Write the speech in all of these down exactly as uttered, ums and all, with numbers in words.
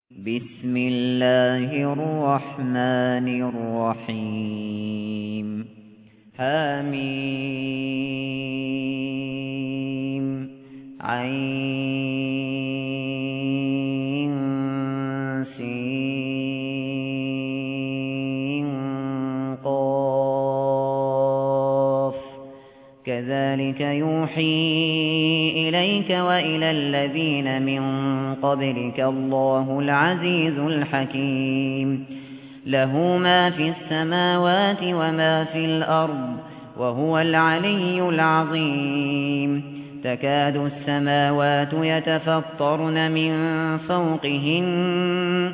بسم الله الرحمن الرحيم حميم عين سين قاف كذلك يوحي إليك وإلى الذين من قبلك الله العزيز الحكيم له ما في السماوات وما في الأرض وهو العلي العظيم تكاد السماوات يتفطرن من فوقهن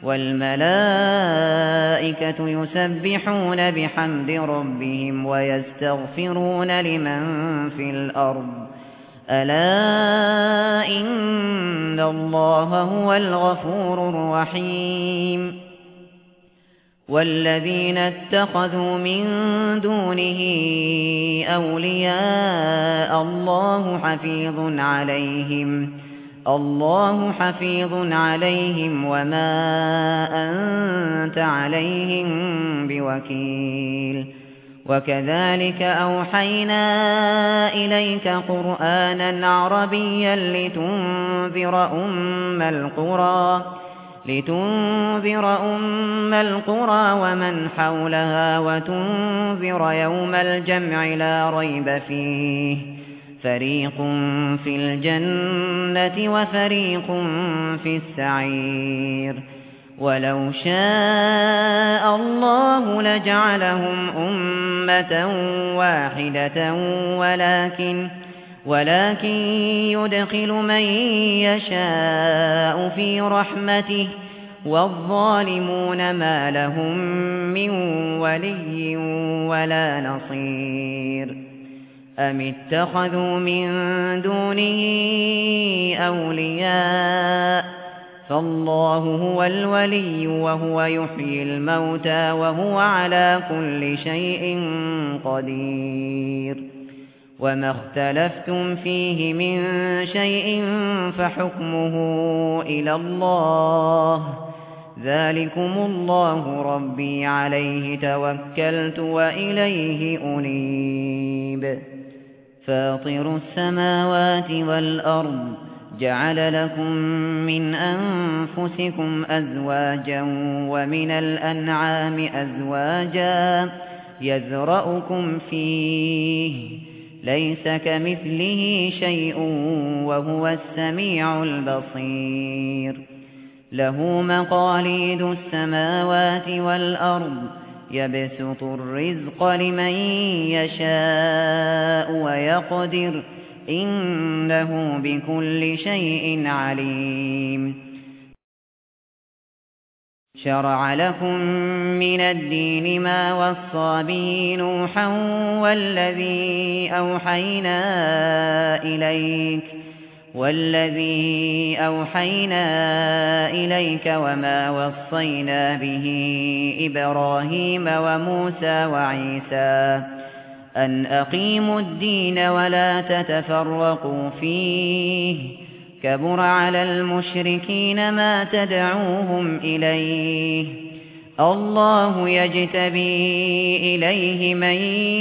والملائكة يسبحون بحمد ربهم ويستغفرون لمن في الأرض ألا إن الله هو الغفور الرحيم والذين اتخذوا من دونه أولياء الله حفيظ عليهم الله حفيظ عليهم وما أنت عليهم بوكيل وكذلك أوحينا إليك قرآنا عربيا لتنذر أم القرى لتنذر أم القرى ومن حولها وتنذر يوم الجمع لا ريب فيه فريق في الجنة وفريق في السعير ولو شاء الله لجعلهم أمة واحدة ولكن ولكن يدخل من يشاء في رحمته والظالمون ما لهم من ولي ولا نصير أم اتخذوا من دونه أولياء فالله هو الولي وهو يحيي الموتى وهو على كل شيء قدير وما اختلفتم فيه من شيء فحكمه إلى الله ذلكم الله ربي عليه توكلت وإليه أنيب فاطر السماوات والأرض جعل لكم من أنفسكم أزواجا ومن الأنعام أزواجا يذرأكم فيه ليس كمثله شيء وهو السميع البصير له مقاليد السماوات والأرض يبسط الرزق لمن يشاء ويقدر إنه بكل شيء عليم شرع لكم من الدين ما وصى به نوحا والذي أوحينا إليك والذي أوحينا إليك وما وصينا به إبراهيم وموسى وعيسى أن أقيموا الدين ولا تتفرقوا فيه كبر على المشركين ما تدعوهم إليه الله يجتبي إليه من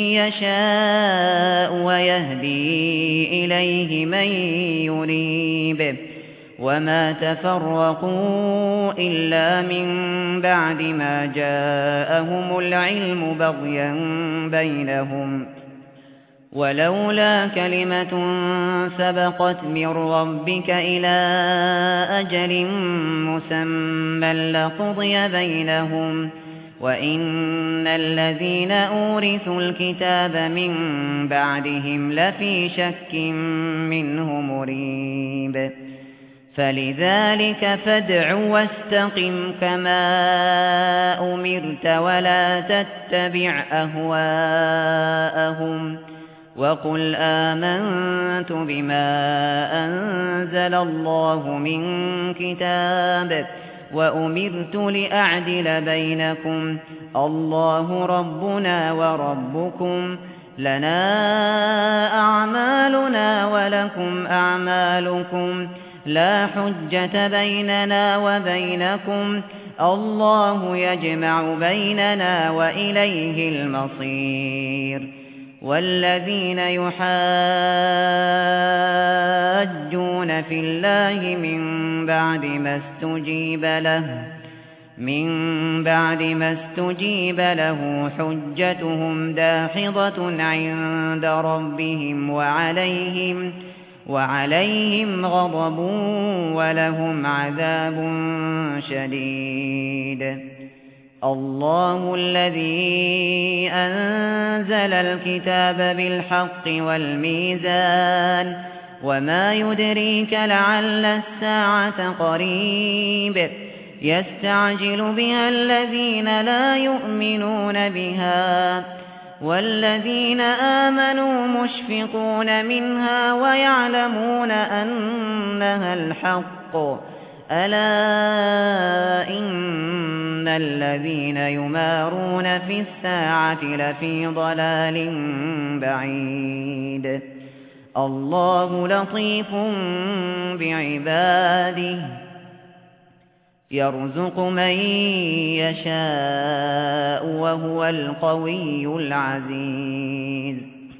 يشاء ويهدي إليه من يريب وما تفرقوا إلا من بعد ما جاءهم العلم بغيا بينهم ولولا كلمة سبقت من ربك إلى أجل مسمى لقضي بينهم وإن الذين أورثوا الكتاب من بعدهم لفي شك منه مريب فلذلك فادع واستقم كما أمرت ولا تتبع أهواءهم وقل آمنت بما أنزل الله من كتاب وأمرت لأعدل بينكم الله ربنا وربكم لنا أعمالنا ولكم أعمالكم لا حجة بيننا وبينكم الله يجمع بيننا وإليه المصير والذين يحاجون في الله من بعد ما استجيب له من بعد ما استجيب له حجتهم داحضة عند ربهم وعليهم وعليهم غضب ولهم عذاب شديد الله الذي أنزل الكتاب بالحق والميزان وما يدريك لعل الساعة قريب يستعجل بها الذين لا يؤمنون بها والذين آمنوا مشفقون منها ويعلمون أنها الحق ألا إن الذين يمارون في الساعة لفي ضلال بعيد الله لطيف بعباده يرزق من يشاء وهو القوي العزيز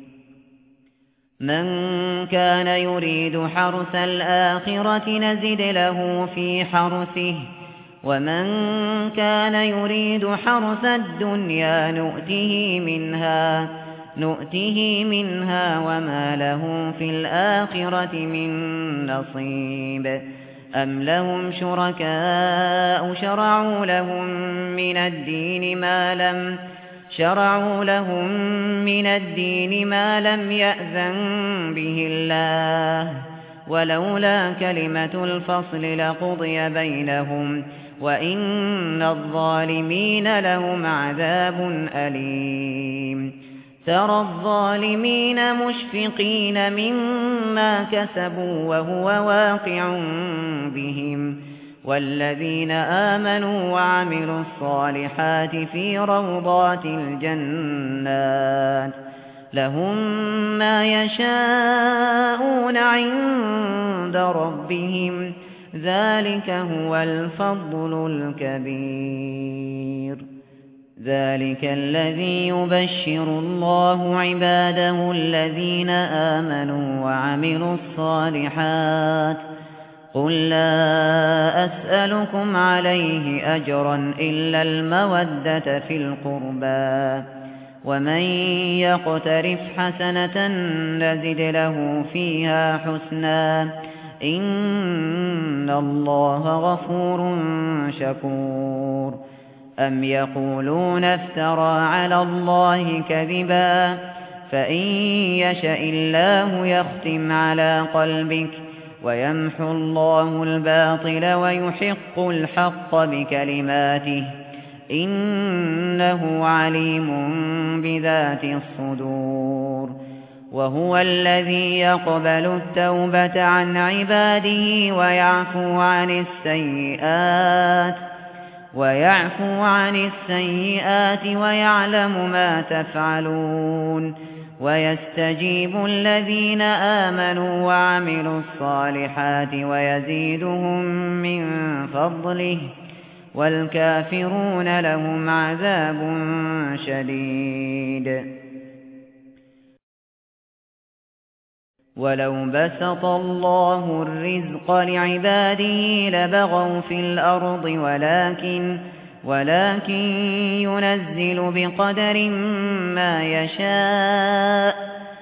من كان يريد حرث الآخرة نزد له في حرثه ومن كان يريد حرث الدنيا نؤته منها نؤته منها وما له في الآخرة من نصيب أم لهم شركاء شرعوا لهم من الدين ما لم شرعوا لهم من الدين ما لم يأذن به الله ولولا كلمة الفصل لقضي بينهم وإن الظالمين لهم عذاب أليم ترى الظالمين مشفقين مما كسبوا وهو واقع بهم والذين آمنوا وعملوا الصالحات في روضات الجنات لهم ما يشاءون عند ربهم ذلك هو الفضل الكبير ذلك الذي يبشر الله عباده الذين آمنوا وعملوا الصالحات قل لا أسألكم عليه أجرا إلا المودة في القربى ومن يقترف حسنة نزد له فيها حسنا إن الله غفور شكور أم يقولون افترى على الله كذبا فإن يشأ الله يختم على قلبك ويمحو الله الباطل ويحق الحق بكلماته إنه عليم بذات الصدور وهو الذي يقبل التوبة عن عباده ويعفو عن السيئات ويعفو عن السيئات ويعلم ما تفعلون ويستجيب الذين آمنوا وعملوا الصالحات ويزيدهم من فضله والكافرون لهم عذاب شديد ولو بسط الله الرزق لعباده لبغوا في الأرض ولكن ولكن ينزل بقدر ما يشاء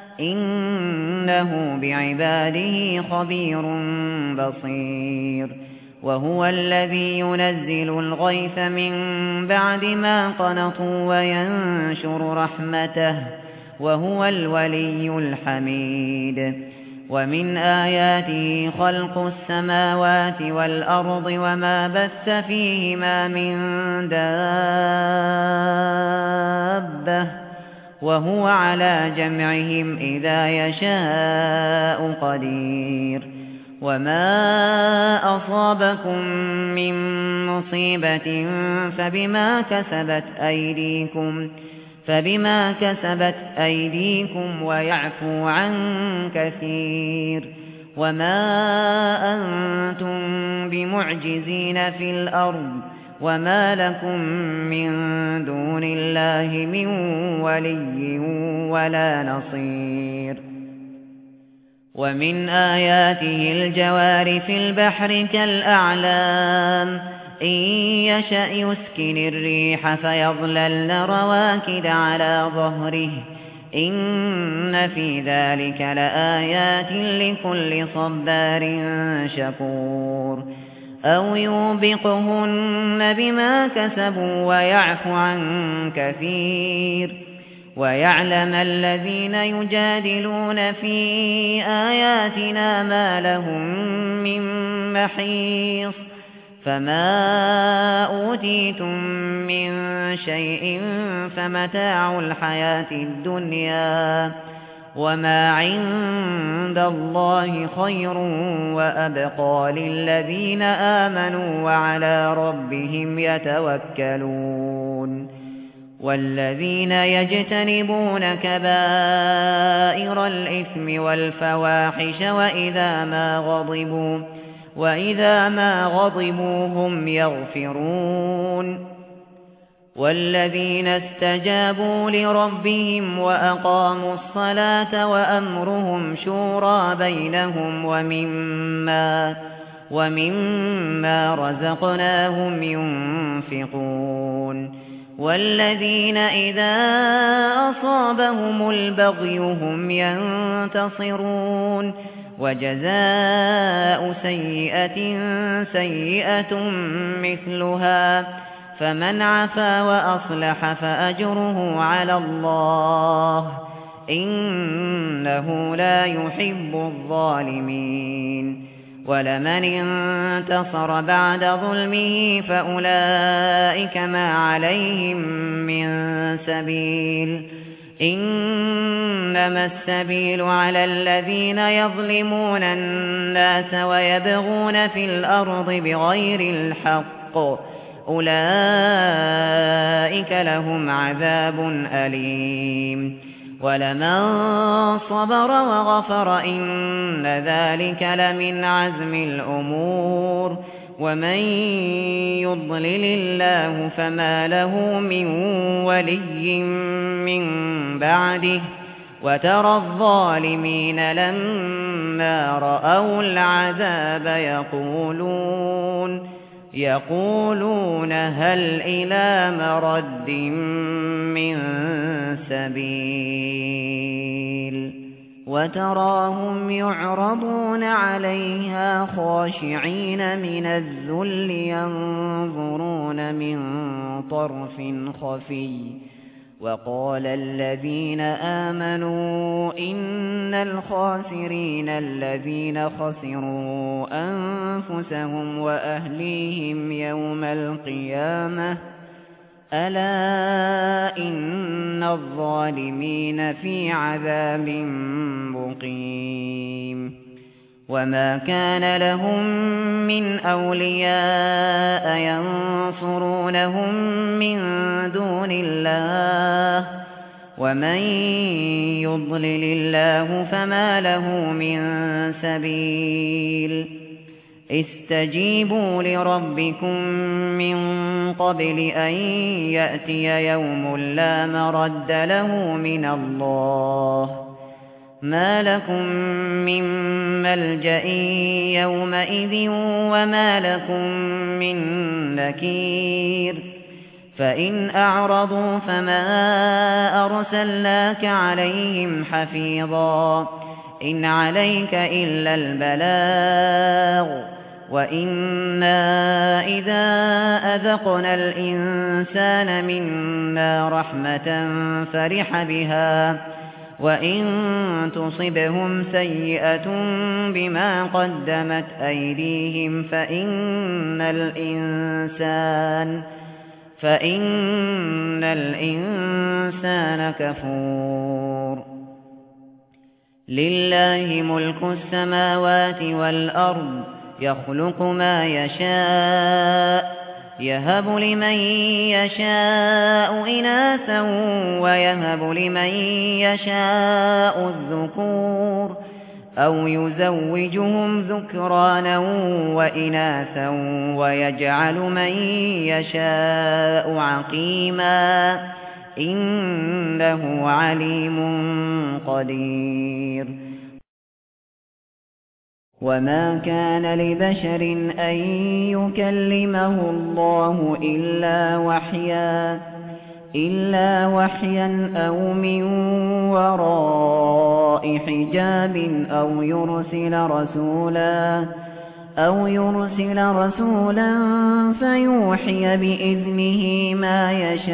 إنه بعباده خبير بصير وهو الذي ينزل الغيث من بعد ما قنطوا وينشر رحمته وهو الولي الحميد ومن آياته خلق السماوات والأرض وما بث فيهما من دابة وهو على جمعهم إذا يشاء قدير وما أصابكم من مصيبة فبما كسبت أيديكم فبما كسبت أيديكم ويعفو عن كثير وما أنتم بمعجزين في الأرض وما لكم من دون الله من ولي ولا نصير ومن آياته الجوار في البحر كالأعلام إن يشأ يسكن الريح فيظللن رواكد على ظهره إن في ذلك لآيات لكل صبار شكور أو يوبقهن بما كسبوا ويعفو عن كثير ويعلم الذين يجادلون في آياتنا ما لهم من محيص فما أوتيتم من شيء فمتاع الحياة الدنيا وما عند الله خير وأبقى للذين آمنوا وعلى ربهم يتوكلون والذين يجتنبون كبائر الإثم والفواحش وإذا ما غضبوا وإذا ما غضبوا هم يغفرون والذين استجابوا لربهم وأقاموا الصلاة وأمرهم شورى بينهم ومما ومما رزقناهم ينفقون والذين إذا أصابهم البغي هم ينتصرون وجزاء سيئة سيئة مثلها فمن عفا وأصلح فأجره على الله إنه لا يحب الظالمين ولمن انتصر بعد ظلمه فأولئك ما عليهم من سبيل إنما السبيل على الذين يظلمون الناس ويبغون في الأرض بغير الحق أولئك لهم عذاب أليم ولمن صبر وغفر إن ذلك لمن عزم الأمور ومن يضلل الله فما له من ولي من بعده وترى الظالمين لما رأوا العذاب يقولون يقولون هل إلى مرد من سبيل وتراهم يعرضون عليها خاشعين من الذل ينظرون من طرف خفي وقال الذين آمنوا إن الخاسرين الذين خسروا أنفسهم وأهليهم يوم القيامة ألا إن الظالمين في عذاب مقيم وما كان لهم من أولياء ينصرونهم من دون الله ومن يضلل الله فما له من سبيل استجيبوا لربكم من قبل أن يأتي يوم لا مرد له من الله ما لكم من ملجأ يومئذ وما لكم من نكير فإن أعرضوا فما أرسلناك عليهم حفيظا إن عليك إلا البلاغ وإنا إذا أذقنا الإنسان منا رحمة فرح بها وإن تصبهم سيئة بما قدمت أيديهم فإن الإنسان فإن الإنسان كفور لله ملك السماوات والأرض يخلق ما يشاء يهب لمن يشاء إناثا ويهب لمن يشاء الذكور أو يزوجهم ذكرانا وإناثا ويجعل من يشاء عقيما إنه عليم قدير وما كان لبشر أن يكلمه الله إلا وحيا إلا وحيا أو من وراء حجاب أو يرسل رسولا أو يرسل رسولا فيوحي بإذنه ما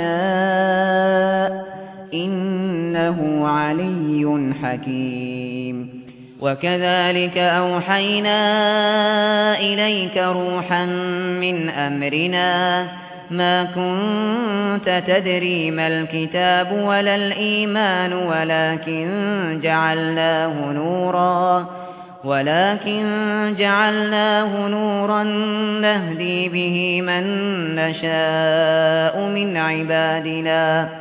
يشاء إنه علي حكيم وكذلك أوحينا إليك روحا من أمرنا ما كنت تدري ما الكتاب ولا الإيمان ولكن جعلناه نورا ولكن جعلناه نورا نهدي به من نشاء من عبادنا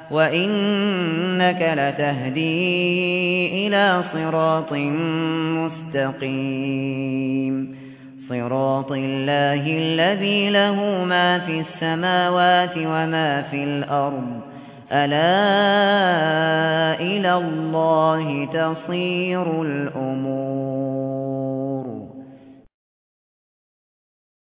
وإنك لتهدي إلى صراط مستقيم صراط الله الذي له ما في السماوات وما في الأرض ألا إلى الله تصير الأمور